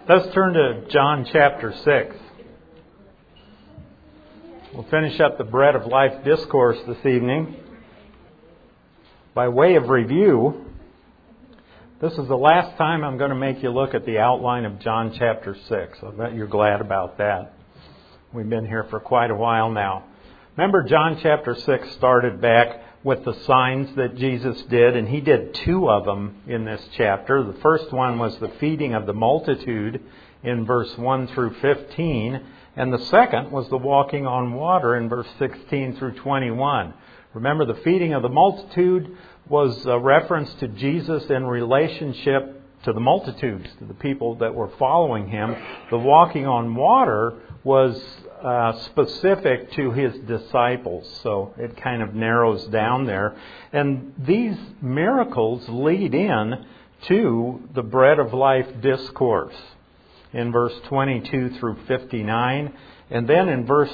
Let's turn to John chapter 6. We'll finish up the Bread of Life discourse this evening. By way of review, this is the last time I'm going to make you look at the outline of John chapter 6. I bet you're glad about that. We've been here for quite a while now. Remember, John chapter 6 started back with the signs that Jesus did, and He did two of them in this chapter. The first one was the feeding of the multitude in verse 1 through 15, and the second was the walking on water in verse 16 through 21. Remember, the feeding of the multitude was a reference to Jesus in relationship to the multitudes, to the people that were following Him. The walking on water was specific to His disciples, so it kind of narrows down there. And these miracles lead in to the Bread of Life discourse in verse 22 through 59, and then in verse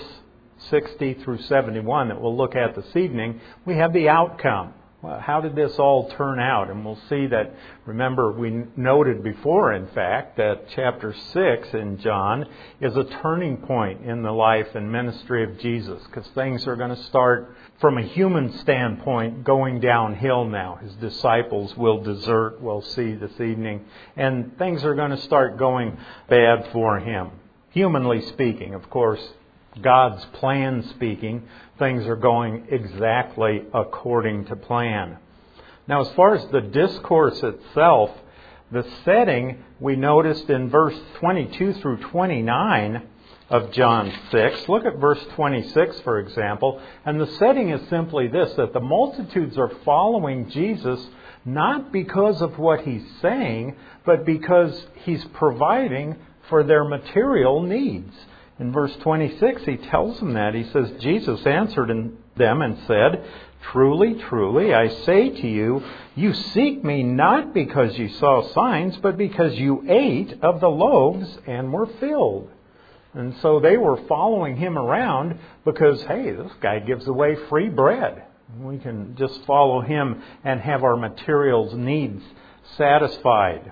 60 through 71 that we'll look at this evening, we have the outcome. How did this all turn out? And we'll see that, remember, we noted before, in fact, that chapter 6 in John is a turning point in the life and ministry of Jesus, because things are going to start, from a human standpoint, going downhill now. His disciples will desert, we'll see this evening, and things are going to start going bad for Him. Humanly speaking, of course, God's plan speaking, things are going exactly according to plan. Now, as far as the discourse itself, the setting we noticed in verse 22 through 29 of John 6. Look at verse 26, for example. And the setting is simply this, that the multitudes are following Jesus not because of what He's saying, but because He's providing for their material needs. In verse 26, He tells them that. He says, Jesus answered them and said, Truly, truly, I say to you, you seek me not because you saw signs, but because you ate of the loaves and were filled. And so they were following Him around because, hey, this guy gives away free bread. We can just follow Him and have our materials needs satisfied.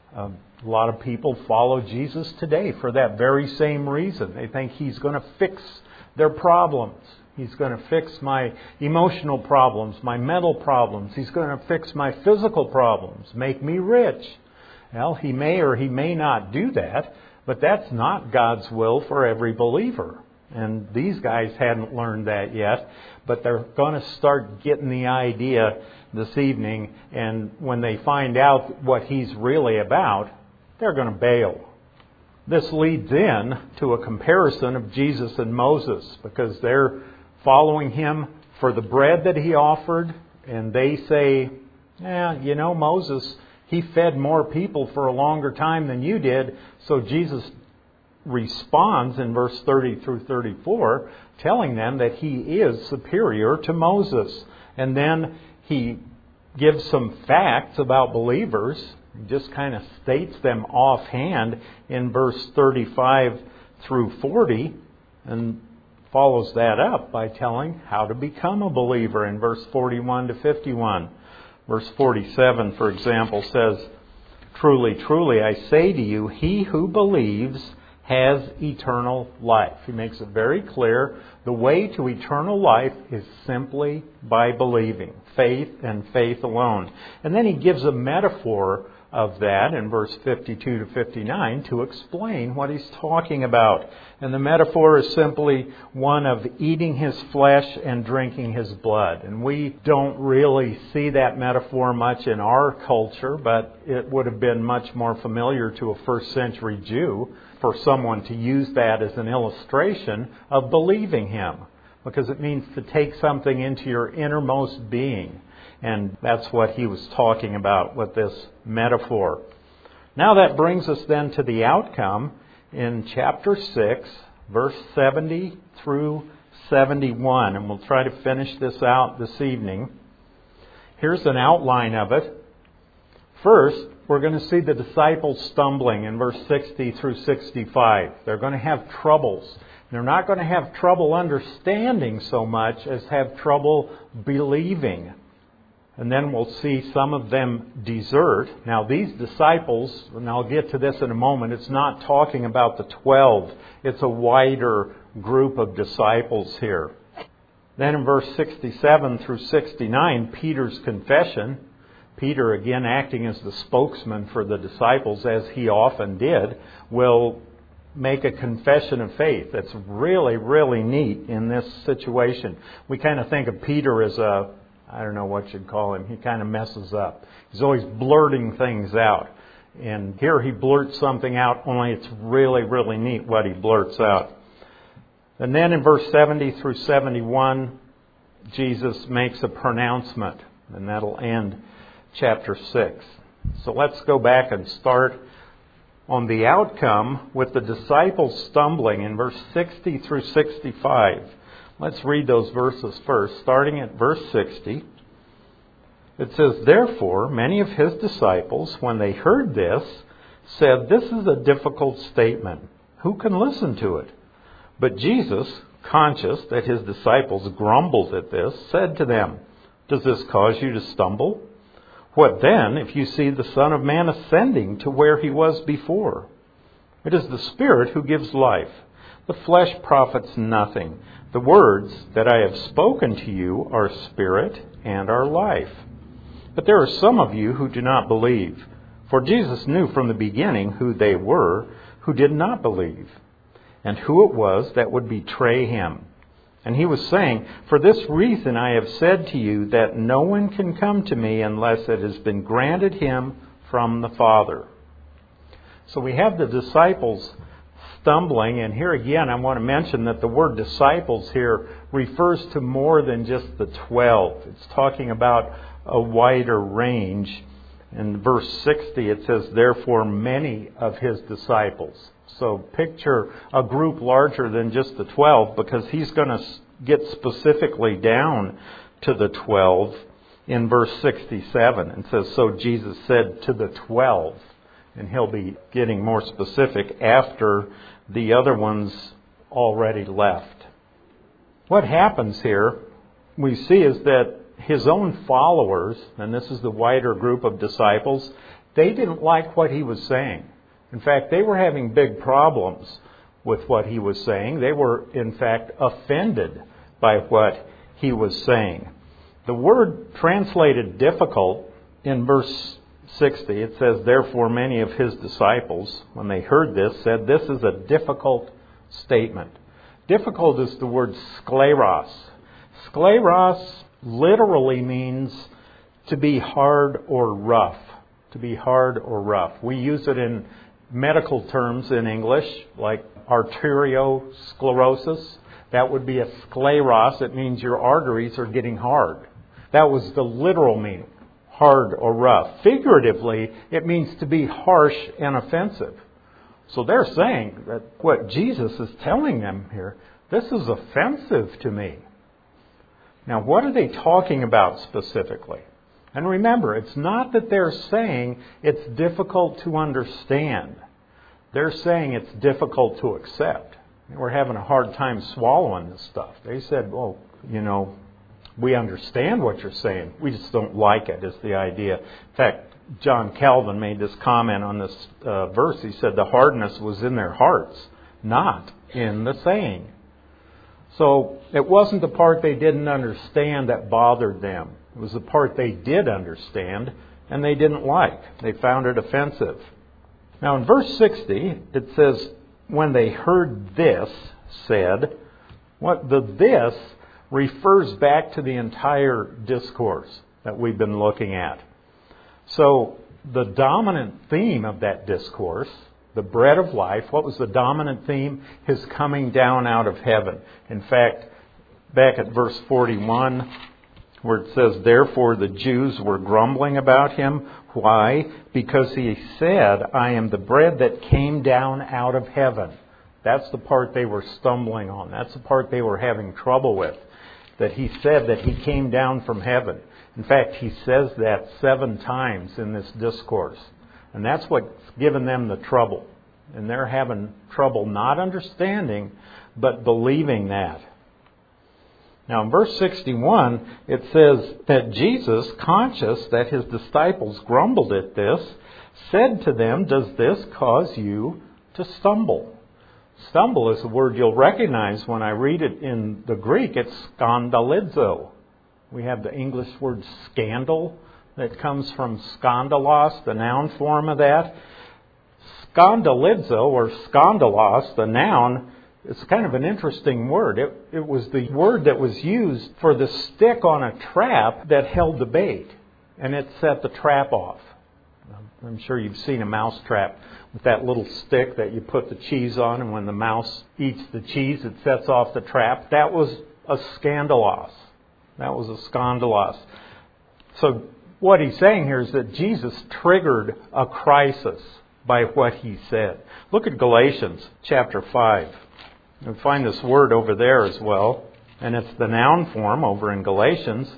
A lot of people follow Jesus today for that very same reason. They think He's going to fix their problems. He's going to fix my emotional problems, my mental problems. He's going to fix my physical problems, make me rich. Well, He may or He may not do that, but that's not God's will for every believer. And these guys hadn't learned that yet, but they're going to start getting the idea this evening. And when they find out what He's really about, they're going to bail. This leads in to a comparison of Jesus and Moses, because they're following Him for the bread that He offered, and they say, Moses, he fed more people for a longer time than you did. So Jesus responds in verse 30 through 34, telling them that He is superior to Moses. And then He gives some facts about believers. He just kind of states them offhand in verse 35 through 40, and follows that up by telling how to become a believer in verse 41 to 51. Verse 47, for example, says, Truly, truly, I say to you, he who believes has eternal life. He makes it very clear. The way to eternal life is simply by believing. Faith and faith alone. And then he gives a metaphor of that in verse 52 to 59 to explain what he's talking about. And the metaphor is simply one of eating His flesh and drinking His blood. And we don't really see that metaphor much in our culture, but it would have been much more familiar to a first century Jew for someone to use that as an illustration of believing Him, because it means to take something into your innermost being. And that's what he was talking about with this metaphor. Now that brings us then to the outcome in chapter 6, verse 70 through 71. And we'll try to finish this out this evening. Here's an outline of it. First, we're going to see the disciples stumbling in verse 60 through 65. They're going to have troubles. They're not going to have trouble understanding so much as have trouble believing. And then we'll see some of them desert. Now these disciples, and I'll get to this in a moment, it's not talking about the 12. It's a wider group of disciples here. Then in verse 67 through 69, Peter's confession. Peter, again acting as the spokesman for the disciples, as he often did, will make a confession of faith. That's really, really neat in this situation. We kind of think of Peter as I don't know what you'd call him. He kind of messes up. He's always blurting things out. And here he blurts something out, only it's really, really neat what he blurts out. And then in verse 70 through 71, Jesus makes a pronouncement. And that'll end chapter 6. So let's go back and start on the outcome with the disciples stumbling in verse 60 through 65. Let's read those verses first, starting at verse 60. It says, "Therefore, many of his disciples, when they heard this, said, 'This is a difficult statement. Who can listen to it?' But Jesus, conscious that his disciples grumbled at this, said to them, 'Does this cause you to stumble? What then if you see the Son of Man ascending to where he was before? It is the Spirit who gives life. The flesh profits nothing. The words that I have spoken to you are spirit and are life. But there are some of you who do not believe. For Jesus knew from the beginning who they were who did not believe, and who it was that would betray him. And he was saying, 'For this reason I have said to you that no one can come to me unless it has been granted him from the Father.'" So we have the disciples stumbling, and here again I want to mention that the word disciples here refers to more than just the 12. It's talking about a wider range. In verse 60 it says, "Therefore many of his disciples." So picture a group larger than just the 12, because he's going to get specifically down to the 12 in verse 67. It says, "So Jesus said to the 12." And he'll be getting more specific after the other ones already left. What happens here, we see, is that his own followers, and this is the wider group of disciples, they didn't like what he was saying. In fact, they were having big problems with what he was saying. They were, in fact, offended by what he was saying. The word translated difficult in verse 60, it says, "Therefore many of his disciples, when they heard this, said, 'This is a difficult statement.'" Difficult is the word skleros. Skleros literally means to be hard or rough. To be hard or rough. We use it in medical terms in English, like arteriosclerosis. That would be a skleros. It means your arteries are getting hard. That was the literal meaning. Hard or rough. Figuratively, it means to be harsh and offensive. So they're saying that what Jesus is telling them here, this is offensive to me. Now, what are they talking about specifically? And remember, it's not that they're saying it's difficult to understand. They're saying it's difficult to accept. We're having a hard time swallowing this stuff. They said, "Well, we understand what you're saying. We just don't like it," is the idea. In fact, John Calvin made this comment on this verse. He said the hardness was in their hearts, not in the saying. So it wasn't the part they didn't understand that bothered them. It was the part they did understand and they didn't like. They found it offensive. Now in verse 60, it says, "When they heard this, said," what the "this" refers back to the entire discourse that we've been looking at. So the dominant theme of that discourse, the bread of life, what was the dominant theme? His coming down out of heaven. In fact, back at verse 41, where it says, "Therefore the Jews were grumbling about him." Why? Because he said, "I am the bread that came down out of heaven." That's the part they were stumbling on. That's the part they were having trouble with. That he said that he came down from heaven. In fact, he says that 7 times in this discourse. And that's what's given them the trouble. And they're having trouble not understanding, but believing that. Now in verse 61, it says that Jesus, conscious that his disciples grumbled at this, said to them, "Does this cause you to stumble?" Stumble is a word you'll recognize when I read it in the Greek. It's skandalizo. We have the English word scandal that comes from skandalos, the noun form of that. Skandalizo or skandalos, the noun, is kind of an interesting word. It was the word that was used for the stick on a trap that held the bait, and it set the trap off. I'm sure you've seen a mouse trap with that little stick that you put the cheese on, and when the mouse eats the cheese, it sets off the trap. That was a skandalos. That was a skandalos. So what he's saying here is that Jesus triggered a crisis by what he said. Look at Galatians chapter 5. You'll find this word over there as well. And it's the noun form over in Galatians.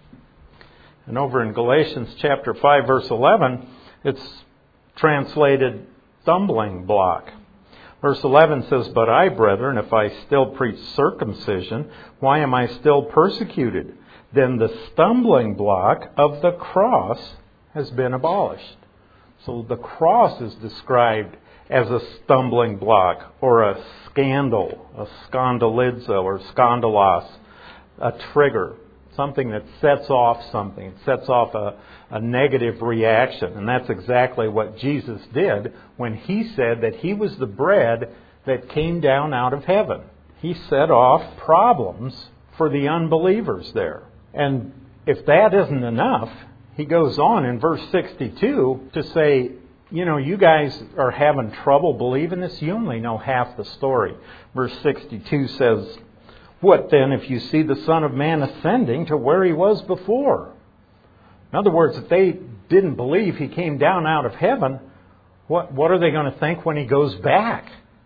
And over in Galatians chapter 5 verse 11, it's translated stumbling block. Verse 11 says, "But I, brethren, if I still preach circumcision, why am I still persecuted? Then the stumbling block of the cross has been abolished." So the cross is described as a stumbling block or a scandal, a skandalizo or skandalos, a trigger, something that sets off something. It sets off a negative reaction. And that's exactly what Jesus did when he said that he was the bread that came down out of heaven. He set off problems for the unbelievers there. And if that isn't enough, he goes on in verse 62 to say, you guys are having trouble believing this. You only know half the story. Verse 62 says, "What then if you see the Son of Man ascending to where he was before?" In other words, if they didn't believe he came down out of heaven, what are they going to think when he goes back?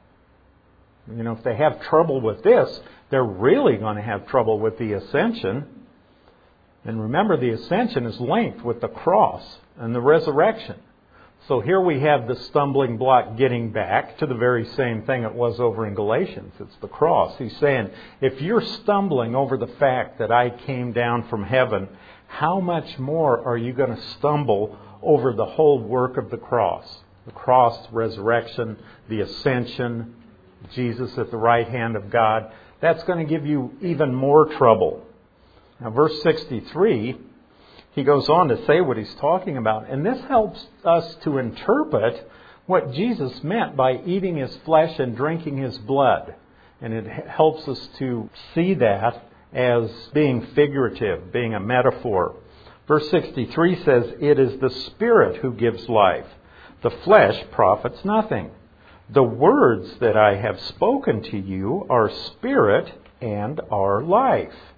If they have trouble with this, they're really going to have trouble with the ascension. And remember, the ascension is linked with the cross and the resurrection. So here we have the stumbling block getting back to the very same thing it was over in Galatians. It's the cross. He's saying, if you're stumbling over the fact that I came down from heaven, how much more are you going to stumble over the whole work of the cross? The cross, resurrection, the ascension, Jesus at the right hand of God. That's going to give you even more trouble. Now, verse 63, he goes on to say what he's talking about. And this helps us to interpret what Jesus meant by eating his flesh and drinking his blood. And it helps us to see that as being figurative, being a metaphor. Verse 63 says, "It is the Spirit who gives life. The flesh profits nothing. The words that I have spoken to you are spirit and are life."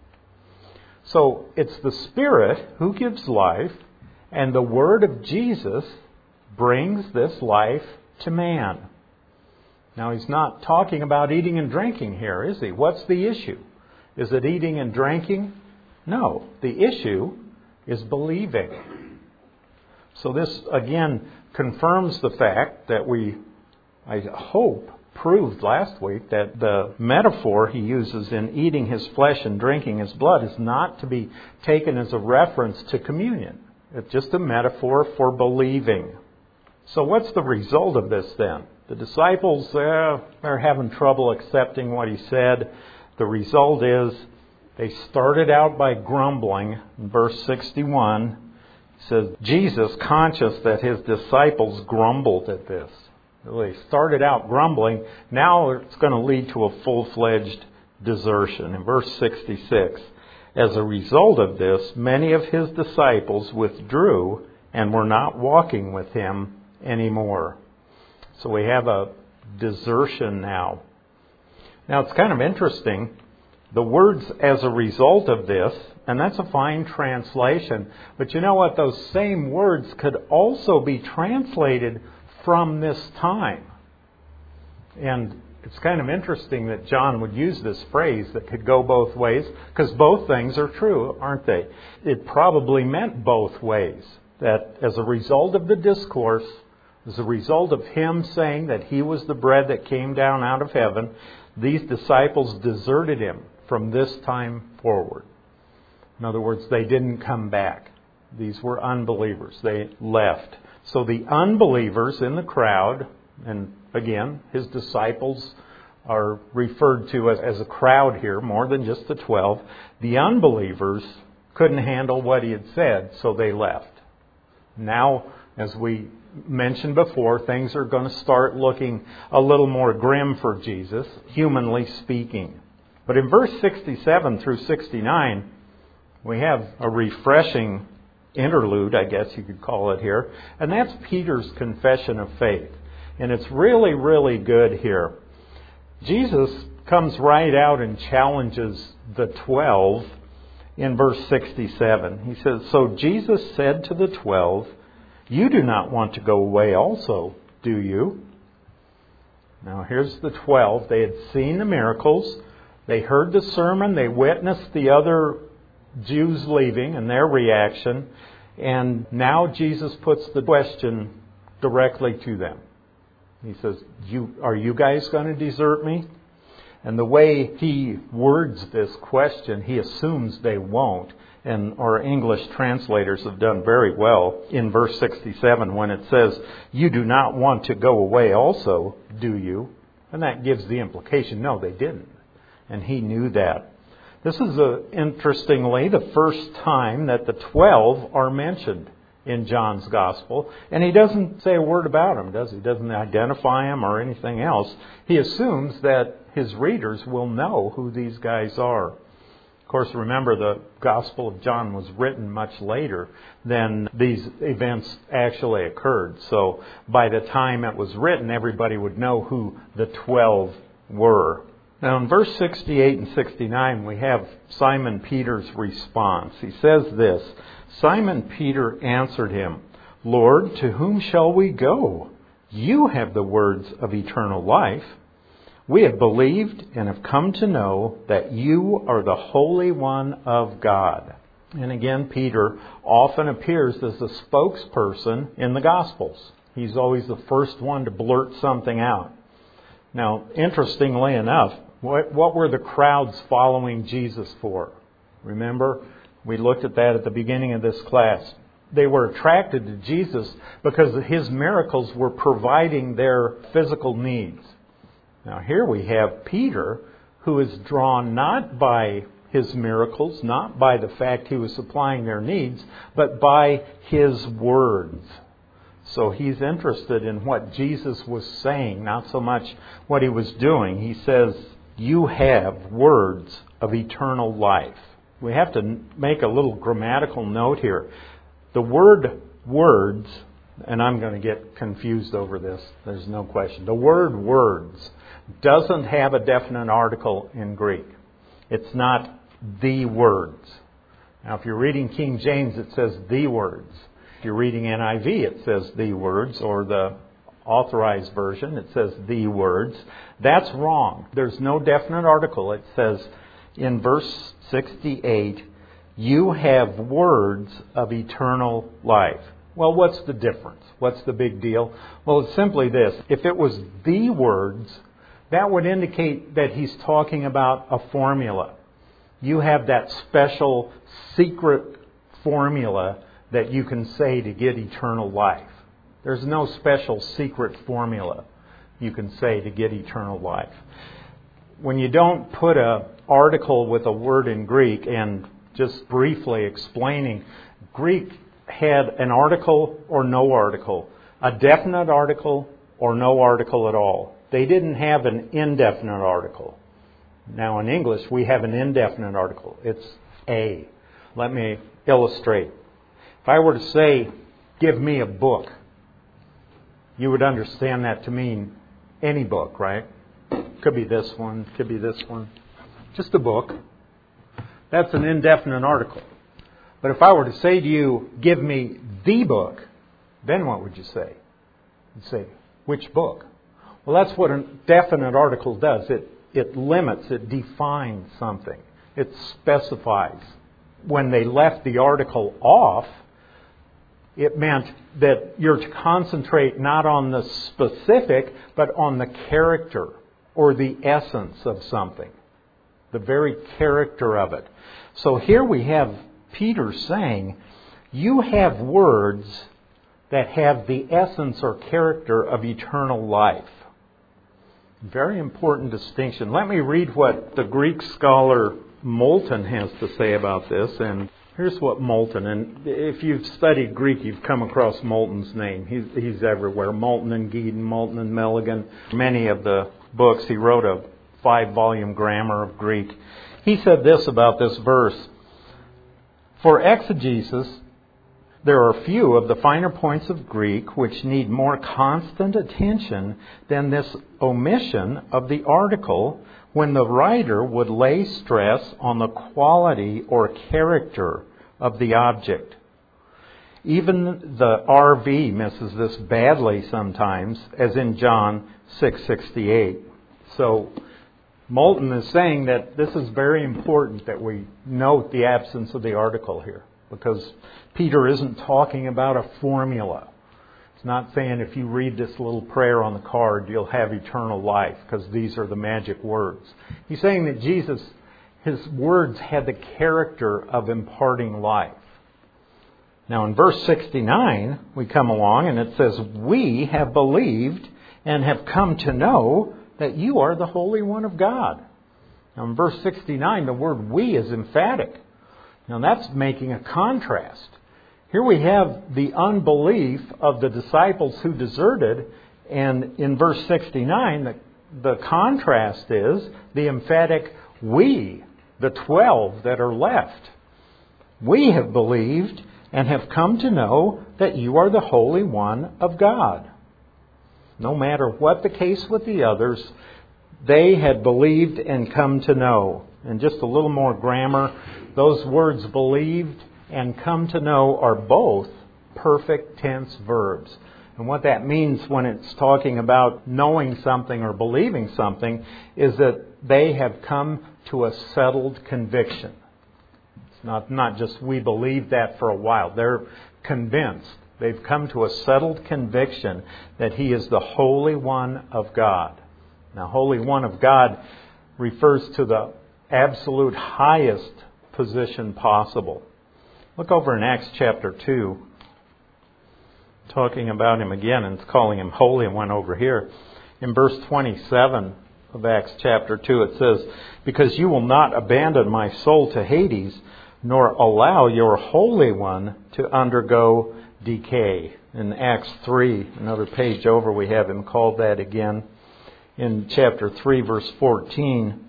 So it's the Spirit who gives life, and the Word of Jesus brings this life to man. Now, he's not talking about eating and drinking here, is he? What's the issue? Is it eating and drinking? No. The issue is believing. So this, again, confirms the fact that I hope, proved last week that the metaphor he uses in eating his flesh and drinking his blood is not to be taken as a reference to communion. It's just a metaphor for believing. So what's the result of this then? The disciples, they're having trouble accepting what he said. The result is they started out by grumbling. In verse 61, it says, Jesus, conscious that his disciples grumbled at this. They started out grumbling. Now it's going to lead to a full-fledged desertion. In verse 66, as a result of this, many of his disciples withdrew and were not walking with him anymore. So we have a desertion now. Now it's kind of interesting. The words "as a result of this," and that's a fine translation. But you know what? Those same words could also be translated "from this time." And it's kind of interesting that John would use this phrase that could go both ways, because both things are true, aren't they? It probably meant both ways. That as a result of the discourse, as a result of him saying that he was the bread that came down out of heaven, these disciples deserted him. from this time forward. In other words, they didn't come back. These were unbelievers. They left. So the unbelievers in the crowd, and again, his disciples are referred to as a crowd here, more than just the 12. The unbelievers couldn't handle what he had said, so they left. Now, as we mentioned before, things are going to start looking a little more grim for Jesus, humanly speaking. But in verse 67 through 69, we have a refreshing interlude, I guess you could call it here, and that's Peter's confession of faith. And it's really, really good here. Jesus comes right out and challenges the 12 in verse 67. He says, "So Jesus said to the 12, 'You do not want to go away also, do you?'" Now here's the 12. They had seen the miracles. They heard the sermon. They witnessed the other Jews leaving and their reaction. And now Jesus puts the question directly to them. He says, "Are you guys going to desert me?" And the way he words this question, he assumes they won't. And our English translators have done very well in verse 67 when it says, "You do not want to go away also, do you?" And that gives the implication, no, they didn't. And he knew that. This is, interestingly, the first time that the 12 are mentioned in John's Gospel. And he doesn't say a word about them, does he? He doesn't identify them or anything else. He assumes that his readers will know who these guys are. Of course, remember, the Gospel of John was written much later than these events actually occurred. So by the time it was written, everybody would know who the 12 were. Now in verse 68 and 69, we have Simon Peter's response. He says this, "Simon Peter answered him, 'Lord, to whom shall we go? You have the words of eternal life. We have believed and have come to know that you are the Holy One of God.'" And again, Peter often appears as the spokesperson in the Gospels. He's always the first one to blurt something out. Now, interestingly enough, what were the crowds following Jesus for? Remember, we looked at that at the beginning of this class. They were attracted to Jesus because his miracles were providing their physical needs. Now here we have Peter, who is drawn not by his miracles, not by the fact he was supplying their needs, but by his words. So he's interested in what Jesus was saying, not so much what he was doing. He says, "You have words of eternal life." We have to make a little grammatical note here. The word words, and I'm going to get confused over this, there's no question. The word words doesn't have a definite article in Greek. It's not the words. Now if you're reading King James, it says the words. If you're reading NIV, it says the words, or the Authorized Version, it says the words. That's wrong. There's no definite article. It says in verse 68, "You have words of eternal life." Well, what's the difference? What's the big deal? Well, it's simply this. If it was the words, that would indicate that he's talking about a formula. You have that special secret formula that you can say to get eternal life. There's no special secret formula you can say to get eternal life. When you don't put an article with a word in Greek, and just briefly explaining, Greek had an article or no article, a definite article or no article at all. They didn't have an indefinite article. Now in English, we have an indefinite article. It's a. Let me illustrate. If I were to say, "Give me a book," you would understand that to mean any book, right? Could be this one, could be this one. Just a book. That's an indefinite article. But if I were to say to you, "Give me the book," then what would you say? You'd say, "Which book?" Well, that's what a definite article does. It limits, it defines something. It specifies. When they left the article off, it meant that you're to concentrate not on the specific, but on the character or the essence of something. the very character of it. So here we have Peter saying, you have words that have the essence or character of eternal life. Very important distinction. Let me read what the Greek scholar Moulton has to say about this. And here's what Moulton, and if you've studied Greek, you've come across Moulton's name. He's everywhere. Moulton and Geedon, Moulton and Milligan. Many of the books, he wrote a 5-volume grammar of Greek. He said this about this verse. For exegesis, there are few of the finer points of Greek which need more constant attention than this omission of the article when the writer would lay stress on the quality or character of the object. Even the RV misses this badly sometimes, as in John 6:68. So Moulton is saying that this is very important that we note the absence of the article here, because Peter isn't talking about a formula. It's not saying if you read this little prayer on the card, you'll have eternal life, because these are the magic words. He's saying that Jesus, his words had the character of imparting life. Now in verse 69, we come along and it says, we have believed and have come to know that you are the Holy One of God. Now in verse 69, the word we is emphatic. Now that's making a contrast. Here we have the unbelief of the disciples who deserted, and in verse 69, the contrast is the emphatic we, the 12 that are left. We have believed and have come to know that you are the Holy One of God. No matter what the case with the others, they had believed and come to know. And just a little more grammar, those words believed and come to know are both perfect tense verbs. And what that means when it's talking about knowing something or believing something is that they have come to a settled conviction. It's not just we believe that for a while. They're convinced. They've come to a settled conviction that He is the Holy One of God. Now, Holy One of God refers to the absolute highest position possible. Look over in Acts chapter 2, talking about Him again, and it's calling Him Holy One over here. In verse 27 of Acts chapter 2, it says, because you will not abandon my soul to Hades, nor allow your Holy One to undergo decay. In Acts 3, another page over, we have Him called that again. In chapter 3, verse 14,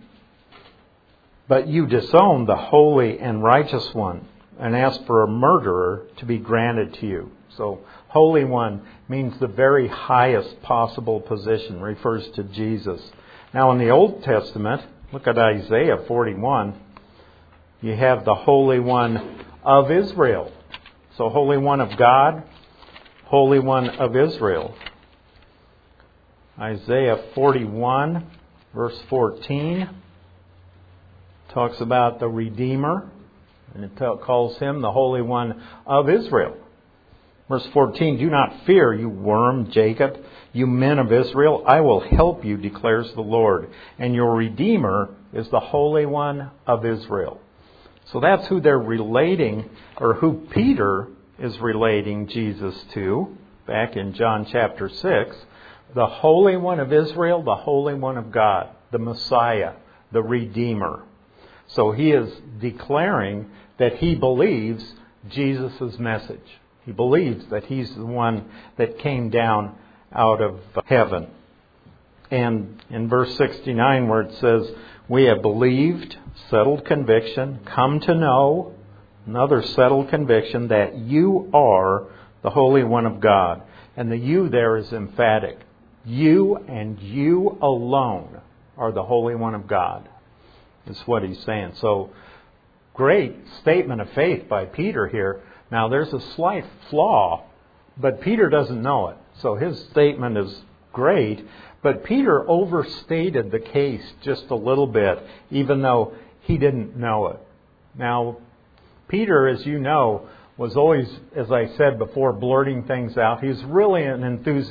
but you disown the holy and righteous one, and ask for a murderer to be granted to you. So, Holy One means the very highest possible position, refers to Jesus. Now, in the Old Testament, look at Isaiah 41. You have the Holy One of Israel. So, Holy One of God, Holy One of Israel. Isaiah 41, verse 14, talks about the Redeemer, and it calls Him the Holy One of Israel. Verse 14, do not fear, you worm Jacob, you men of Israel. I will help you, declares the Lord. And your Redeemer is the Holy One of Israel. So that's who they're relating, or who Peter is relating Jesus to, back in John chapter 6. The Holy One of Israel, the Holy One of God, the Messiah, the Redeemer. So he is declaring that he believes Jesus' message. He believes that He's the one that came down out of heaven. And in verse 69 where it says, we have believed, settled conviction, come to know, another settled conviction that you are the Holy One of God. And the you there is emphatic. You and you alone are the Holy One of God. That's what he's saying. So, great statement of faith by Peter here. Now, there's a slight flaw, but Peter doesn't know it. So his statement is great, but Peter overstated the case just a little bit, even though he didn't know it. Now, Peter, as you know, was always, as I said before, blurting things out. He's really an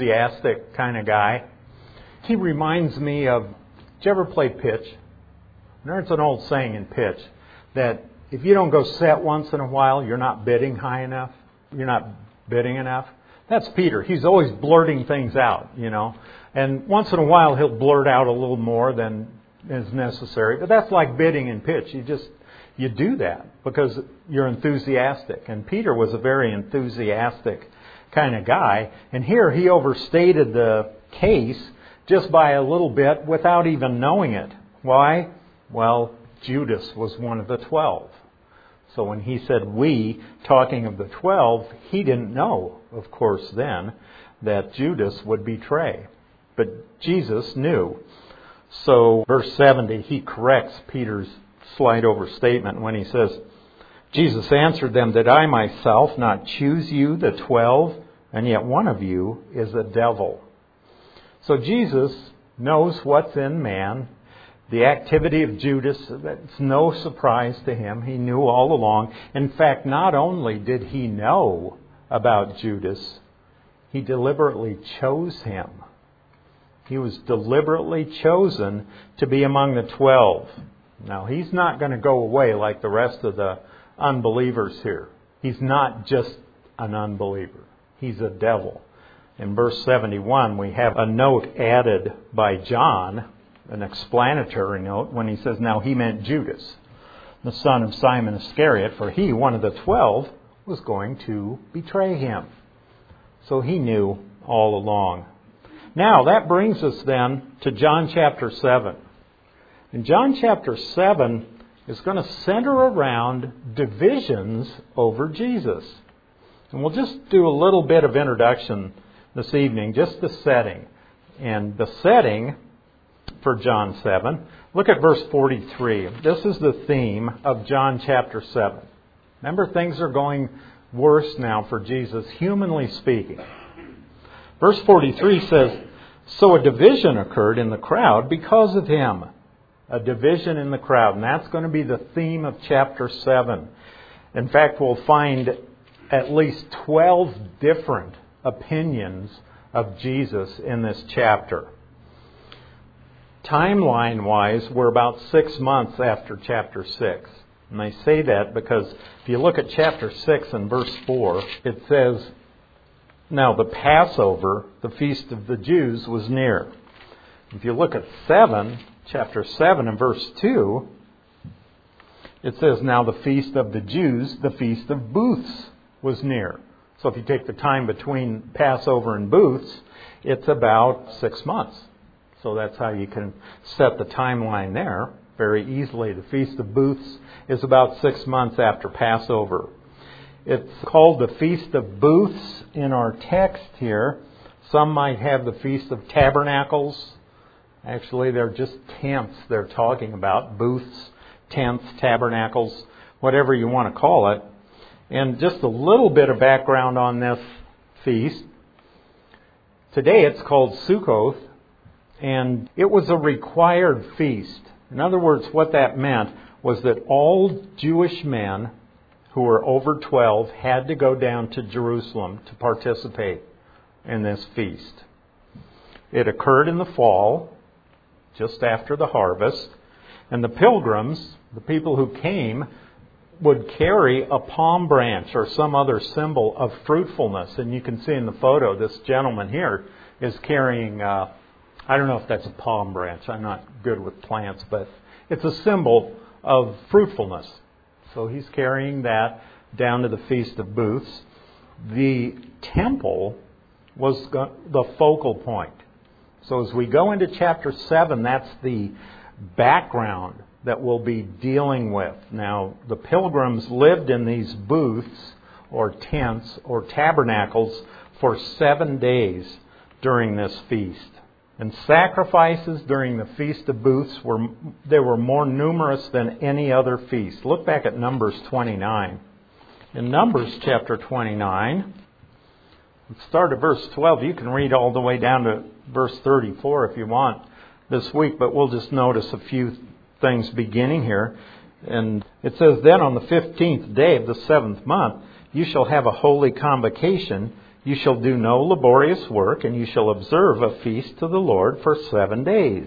enthusiastic kind of guy. He reminds me of, did you ever play pitch? And there's an old saying in pitch that if you don't go set once in a while, you're not bidding high enough. You're not bidding enough. That's Peter. He's always blurting things out, And once in a while he'll blurt out a little more than is necessary. But that's like bidding in pitch. You do that because you're enthusiastic. And Peter was a very enthusiastic kind of guy. And here he overstated the case just by a little bit without even knowing it. Why? Well, Judas was one of the 12. So when he said we, talking of the 12, he didn't know, of course, then, that Judas would betray. But Jesus knew. So verse 70, he corrects Peter's slight overstatement when he says, Jesus answered them, did I myself not choose you, the 12, and yet one of you is a devil. So Jesus knows what's in man. The activity of Judas, that's no surprise to him. He knew all along. In fact, not only did he know about Judas, he deliberately chose him. He was deliberately chosen to be among the 12. Now, he's not going to go away like the rest of the unbelievers here. He's not just an unbeliever. He's a devil. In verse 71, we have a note added by John, an explanatory note, when he says, now he meant Judas, the son of Simon Iscariot, for he, one of the 12, was going to betray him. So he knew all along. Now, that brings us then to John chapter 7. And John chapter 7 is going to center around divisions over Jesus. And we'll just do a little bit of introduction this evening, just the setting. And the setting for John 7, look at verse 43. This is the theme of John chapter 7. Remember, things are going worse now for Jesus, humanly speaking. Verse 43 says, so a division occurred in the crowd because of him. A division in the crowd. And that's going to be the theme of chapter 7. In fact, we'll find at least 12 different opinions of Jesus in this chapter. Timeline-wise, we're about 6 months after chapter 6. And I say that because if you look at chapter 6 and verse 4, it says, now the Passover, the feast of the Jews, was near. If you look at chapter 7 and verse 2, it says, now the feast of the Jews, the feast of booths, was near. So if you take the time between Passover and booths, it's about 6 months. So that's how you can set the timeline there very easily. The Feast of Booths is about 6 months after Passover. It's called the Feast of Booths in our text here. Some might have the Feast of Tabernacles. Actually, they're just tents they're talking about. Booths, tents, tabernacles, whatever you want to call it. And just a little bit of background on this feast. Today it's called Sukkoth, and it was a required feast. In other words, what that meant was that all Jewish men who were over 12 had to go down to Jerusalem to participate in this feast. It occurred in the fall, just after the harvest, and the pilgrims, the people who came, would carry a palm branch or some other symbol of fruitfulness. And you can see in the photo, this gentleman here is carrying, I don't know if that's a palm branch. I'm not good with plants, but it's a symbol of fruitfulness. So he's carrying that down to the Feast of Booths. The temple was the focal point. So as we go into chapter 7, that's the background that we'll be dealing with. Now, the pilgrims lived in these booths or tents or tabernacles for 7 days during this feast. And sacrifices during the Feast of Booths were more numerous than any other feast. Look back at Numbers 29. In Numbers chapter 29, let's start at verse 12. You can read all the way down to verse 34 if you want this week, but we'll just notice a few things beginning here. And it says, then on the 15th day of the 7th month, you shall have a holy convocation. You shall do no laborious work, and you shall observe a feast to the Lord for 7 days.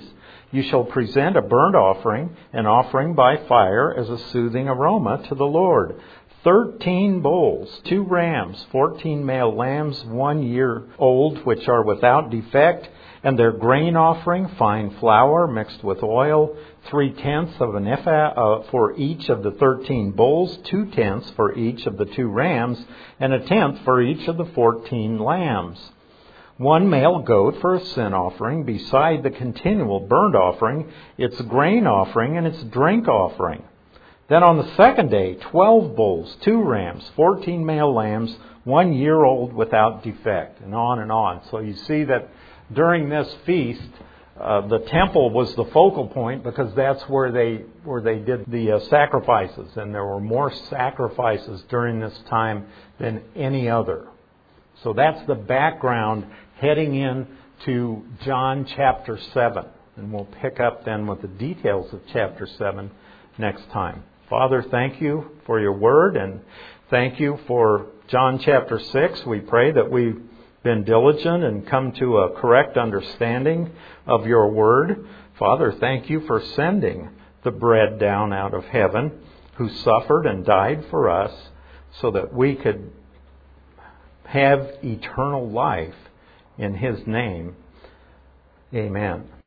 You shall present a burnt offering, an offering by fire as a soothing aroma to the Lord. 13 bulls, 2 rams, 14 male lambs, 1 year old, which are without defect, and their grain offering, fine flour mixed with oil, 3/10 of an ephah for each of the 13 bulls, 2/10 for each of the 2 rams, and 1/10 for each of the 14 lambs. 1 male goat for a sin offering, beside the continual burnt offering, its grain offering, and its drink offering. Then on the second day, 12 bulls, 2 rams, 14 male lambs, 1 year old without defect, and on and on. So you see that during this feast, the temple was the focal point because that's where they did the sacrifices, and there were more sacrifices during this time than any other. So that's the background heading into John chapter 7, and we'll pick up then with the details of chapter 7 next time. Father, thank you for your word, and thank you for John chapter 6. We pray that we've been diligent and come to a correct understanding of your word. Father, thank you for sending the bread down out of heaven, who suffered and died for us so that we could have eternal life in his name. Amen.